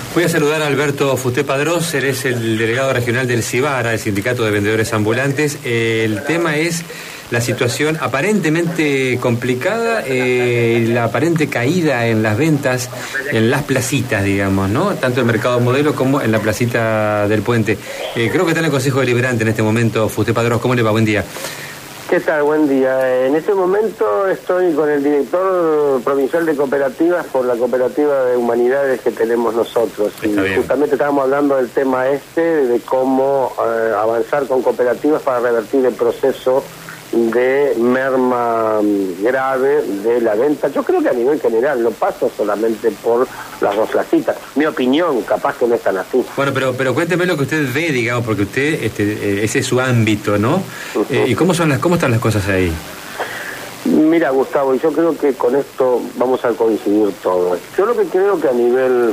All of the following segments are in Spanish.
Voy a saludar a Alberto Futé Padrós, él es el delegado regional del CIBARA, el Sindicato de Vendedores Ambulantes. El tema es la situación aparentemente complicada, la aparente caída en las ventas en las placitas, digamos, ¿no? Tanto en Mercado Modelo como en la placita del Puente. Creo que está en el Consejo Deliberante en este momento, Futé Padrós. ¿Cómo le va? Buen día. ¿Qué tal? Buen día. En este momento estoy con el director provincial de cooperativas por la cooperativa de humanidades que tenemos nosotros. Y justamente estábamos hablando del tema de cómo avanzar con cooperativas para revertir el proceso de merma grave de la venta. Yo creo que a nivel general, no pasa solamente por las dos placitas. Mi opinión, capaz que no es tan así. Bueno, pero cuénteme lo que usted ve, digamos, porque usted, ese es su ámbito, ¿no? ¿Y cómo están las cosas ahí? Mira, Gustavo, yo creo que con esto vamos a coincidir todos. Yo lo que creo que a nivel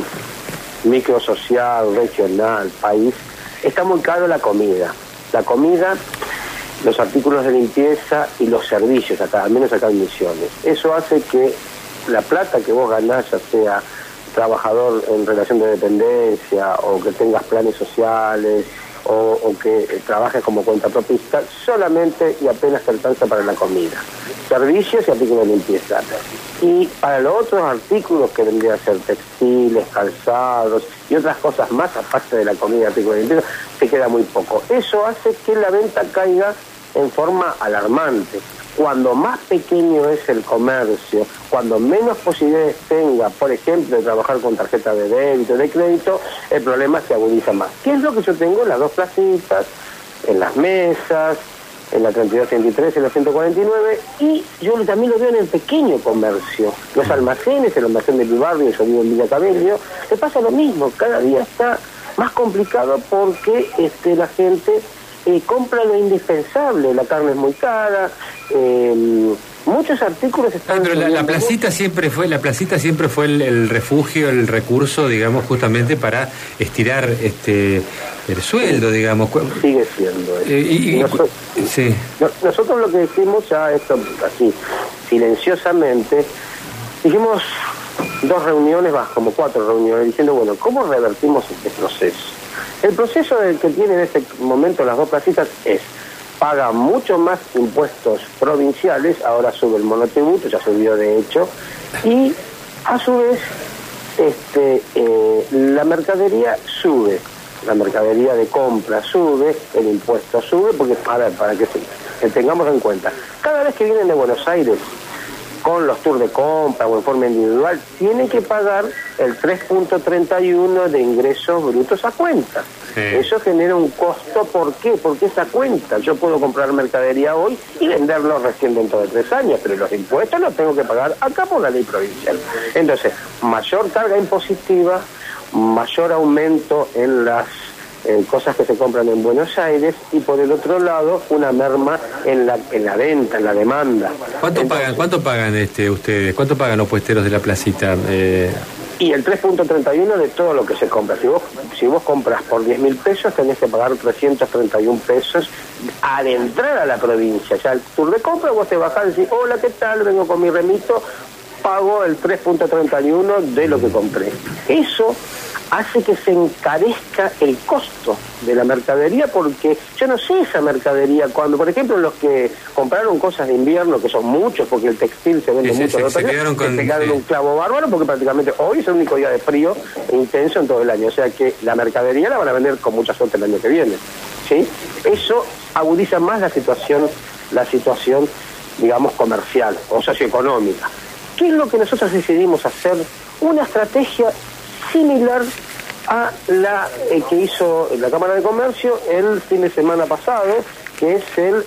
microsocial, regional, país, está muy caro la comida. La comida, los artículos de limpieza y los servicios, acá, al menos acá en Misiones. Eso hace que la plata que vos ganás, ya sea trabajador en relación de dependencia o que tengas planes sociales o que trabajes como cuentapropista, solamente y apenas te alcanza para la comida, servicios y artículos de limpieza. Y para los otros artículos que vendrían a ser textiles, calzados y otras cosas más, aparte de la comida y artículos de limpieza, te queda muy poco. Eso hace que la venta caiga en forma alarmante. Cuando más pequeño es el comercio, cuando menos posibilidades tenga, por ejemplo, de trabajar con tarjeta de débito, de crédito, el problema se agudiza más. ¿Qué es lo que yo tengo? Las dos placitas, en las mesas, en la 3233, en la 149, y yo también lo veo en el pequeño comercio. Los almacenes, el almacén de mi barrio, yo vivo en Villa Cabello, le pasa lo mismo, cada día está más complicado porque la gente compra lo indispensable, la carne es muy cara, muchos artículos están... Pero la placita siempre fue el refugio, el recurso, digamos, justamente para estirar el sueldo, digamos. Sigue siendo eso. Nosotros lo que decimos, ya esto así, silenciosamente, dijimos 2 reuniones, como 4 reuniones, diciendo, bueno, ¿cómo revertimos este proceso? El proceso que tiene en este momento las dos placitas es, paga mucho más impuestos provinciales, ahora sube el monotributo, ya subió de hecho, y a su vez la mercadería sube, la mercadería de compra sube, el impuesto sube, porque para que tengamos en cuenta, cada vez que vienen de Buenos Aires con los tours de compra o en forma individual, tiene que pagar el 3.31 de ingresos brutos a cuenta. Sí. Eso genera un costo. ¿Por qué? Porque esa cuenta, yo puedo comprar mercadería hoy y venderlo recién dentro de 3 años, pero los impuestos los tengo que pagar acá por la ley provincial. Entonces, mayor carga impositiva, mayor aumento en las cosas que se compran en Buenos Aires, y por el otro lado una merma en la venta, en la demanda. ¿Cuánto pagan ustedes? ¿Cuánto pagan los puesteros de la placita? Y el 3.31 de todo lo que se compra. Si vos compras por 10.000 pesos, tenés que pagar 331 pesos al entrar a la provincia. Ya el tour de compra, vos te bajás y decís, hola, ¿qué tal? Vengo con mi remito, pago el 3.31 de lo que compré. Eso hace que se encarezca el costo de la mercadería, porque yo no sé esa mercadería, cuando por ejemplo los que compraron cosas de invierno, que son muchos, porque el textil se vende mucho, se pegaron un clavo bárbaro, porque prácticamente hoy es el único día de frío intenso en todo el año, o sea que la mercadería la van a vender con mucha suerte el año que viene, ¿sí? Eso agudiza más la situación, digamos, comercial o socioeconómica. ¿Qué es lo que nosotros decidimos hacer? Una estrategia similar a la que hizo la Cámara de Comercio el fin de semana pasado, que es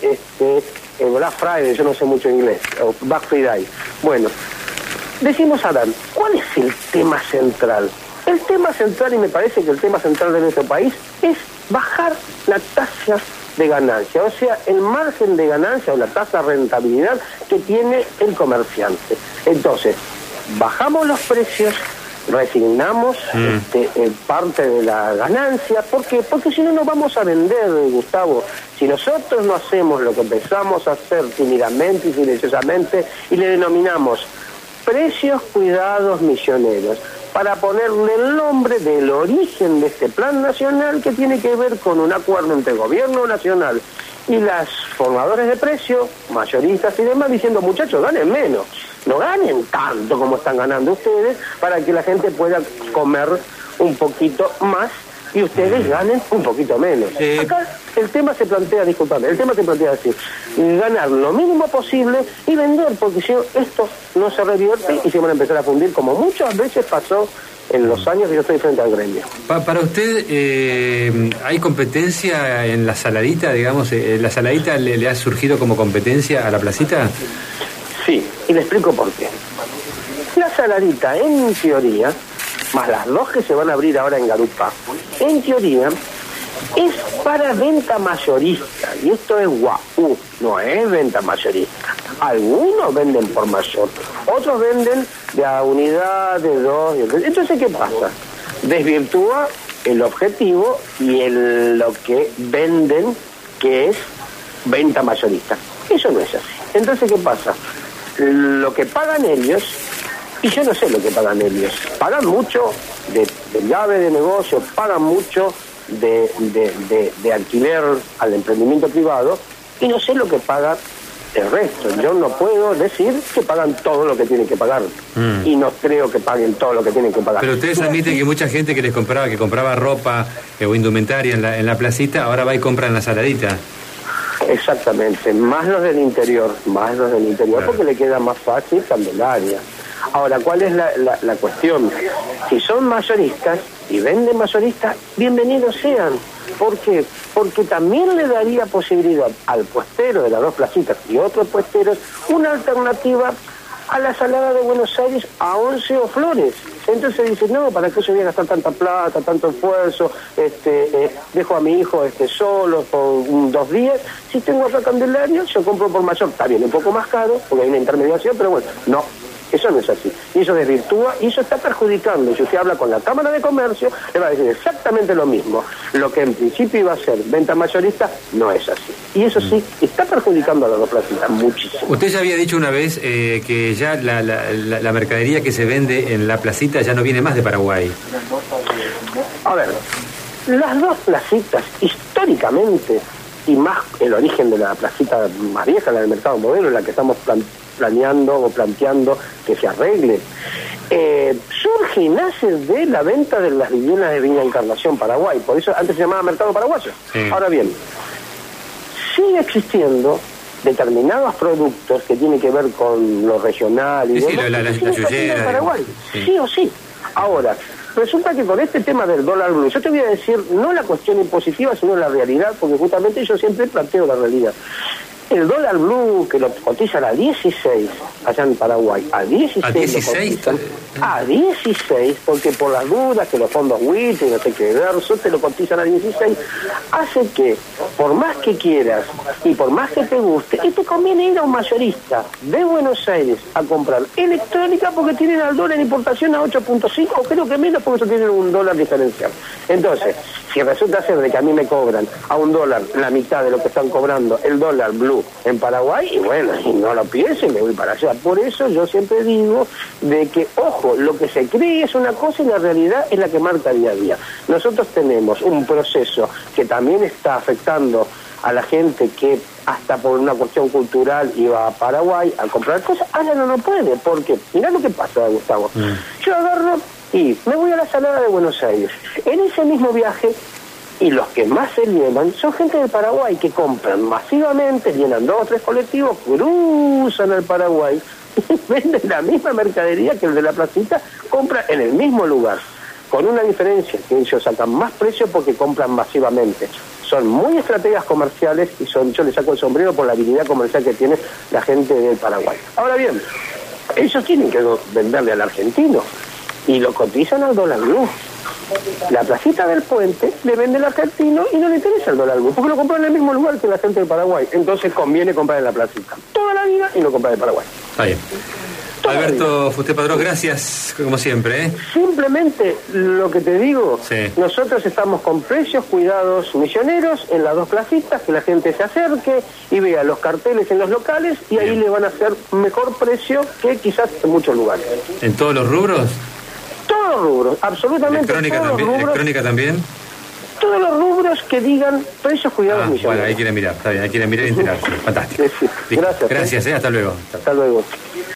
el Black Friday, yo no sé mucho inglés, o Black Friday. Bueno, decimos, Adán, ¿cuál es el tema central? El tema central, y me parece que el tema central de nuestro país, es bajar la tasa de ganancia, o sea, el margen de ganancia o la tasa de rentabilidad que tiene el comerciante. Entonces, bajamos los precios, resignamos parte de la ganancia. ¿Por qué? Porque si no, no vamos a vender, Gustavo. Si nosotros no hacemos lo que empezamos a hacer tímidamente y silenciosamente y le denominamos precios cuidados misioneros, para ponerle el nombre del origen de este plan nacional que tiene que ver con un acuerdo entre el gobierno nacional y las formadores de precios, mayoristas y demás, diciendo, muchachos, ganen menos, no ganen tanto como están ganando ustedes, para que la gente pueda comer un poquito más y ustedes ganen un poquito menos. Acá el tema se plantea, disculpame, el tema se plantea así, ganar lo mínimo posible y vender, porque si esto no se revierte y se van a empezar a fundir, como muchas veces pasó en los años que yo estoy frente al gremio. Para usted, ¿hay competencia en la saladita, digamos? ¿La saladita le ha surgido como competencia a la placita? Sí, y le explico por qué. La saladita, en teoría, más las dos que se van a abrir ahora en Garupa, en teoría, es para venta mayorista, y esto es guau, no es venta mayorista. Algunos venden por mayor, otros venden de a unidad, de dos. Entonces, ¿qué pasa? Desvirtúa el objetivo y lo que venden, que es venta mayorista. Eso no es así. Entonces, ¿qué pasa? Lo que pagan ellos, y yo no sé lo que pagan ellos, pagan mucho de llave de negocio, pagan mucho de alquiler al emprendimiento privado, y no sé lo que paga el resto. Yo no puedo decir que pagan todo lo que tienen que pagar, y no creo que paguen todo lo que tienen que pagar. Pero ustedes admiten que mucha gente que compraba ropa o indumentaria en la placita, ahora va y compra en la saladita. Exactamente, más los del interior, claro, porque le queda más fácil Candelaria. Ahora, ¿cuál es la cuestión? Si son mayoristas y venden mayoristas, bienvenidos sean. ¿Por qué? Porque también le daría posibilidad al puestero de las dos placitas y otros puesteros una alternativa a la salada de Buenos Aires a 11 o Flores. Entonces dice, no, ¿para qué yo voy a gastar tanta plata, tanto esfuerzo? Dejo a mi hijo solo por 2 días. Si tengo acá Candelaria, yo compro por mayor. Está bien, un poco más caro, porque hay una intermediación, pero bueno, no. Eso no es así. Y eso desvirtúa y eso está perjudicando. Si usted habla con la Cámara de Comercio, le va a decir exactamente lo mismo. Lo que en principio iba a ser venta mayorista, no es así. Y eso sí, está perjudicando a las dos placitas muchísimo. Usted ya había dicho una vez que ya la mercadería que se vende en la placita ya no viene más de Paraguay. A ver, las dos placitas, históricamente, y más el origen de la placita más vieja, la del Mercado Modelo, la que estamos planteando que se arregle, surge y nace de la venta de las viviendas de Viña Encarnación, Paraguay. Por eso antes se llamaba Mercado Paraguayo. Sí. Ahora bien, sigue existiendo determinados productos que tienen que ver con lo regional y demás, la yuyera, Paraguay, sí o sí. Ahora, resulta que con este tema del dólar blue, yo te voy a decir no la cuestión impositiva, sino la realidad, porque justamente yo siempre planteo la realidad. El dólar blue, que lo cotizan a 16 allá en Paraguay, a 16, ¿a 16? A 16, porque por las dudas que los fondos WIT y no sé qué verso te lo cotizan a 16, hace que por más que quieras y por más que te guste, y te conviene ir a un mayorista de Buenos Aires a comprar electrónica, porque tienen al dólar en importación a 8.5, o creo que menos, porque eso tienen un dólar diferencial. Entonces, si resulta ser de que a mí me cobran a $1 la mitad de lo que están cobrando el dólar blue en Paraguay, y bueno, y no lo pienso y me voy para allá. Por eso yo siempre digo de que, ojo, lo que se cree es una cosa y la realidad es la que marca día a día. Nosotros tenemos un proceso que también está afectando a la gente que hasta por una cuestión cultural iba a Paraguay a comprar cosas, ahora no puede, porque mirá lo que pasa, Gustavo. Yo agarro y me voy a la salada de Buenos Aires. En ese mismo viaje, y los que más se llevan son gente del Paraguay que compran masivamente, llenan 2 o 3 colectivos, cruzan al Paraguay y venden la misma mercadería que el de la placita, compra en el mismo lugar, con una diferencia, que ellos sacan más precio porque compran masivamente. Son muy estrategias comerciales y yo les saco el sombrero por la habilidad comercial que tiene la gente del Paraguay. Ahora bien, ellos tienen que venderle al argentino y lo cotizan al dólar blue. La placita del puente le vende al argentino y no le interesa el dólar blue, porque lo compran en el mismo lugar que la gente del Paraguay. Entonces conviene comprar en la placita toda la vida y no comprar en Paraguay. Está bien. Alberto Fuster Padrós, gracias, como siempre. Simplemente lo que te digo, sí. Nosotros estamos con precios cuidados misioneros en las dos placitas, que la gente se acerque y vea los carteles en los locales y ahí le van a hacer mejor precio que quizás en muchos lugares. ¿En todos los rubros? Todos los rubros, absolutamente Electrónica todos también, los rubros. electrónica también. Todos los rubros que digan precios cuidados millones. Bueno, ahí quieren mirar, está bien, ahí quieren mirar y enterarse. Fantástico. Sí, sí. Listo. Gracias. Gracias, hasta luego. Hasta luego.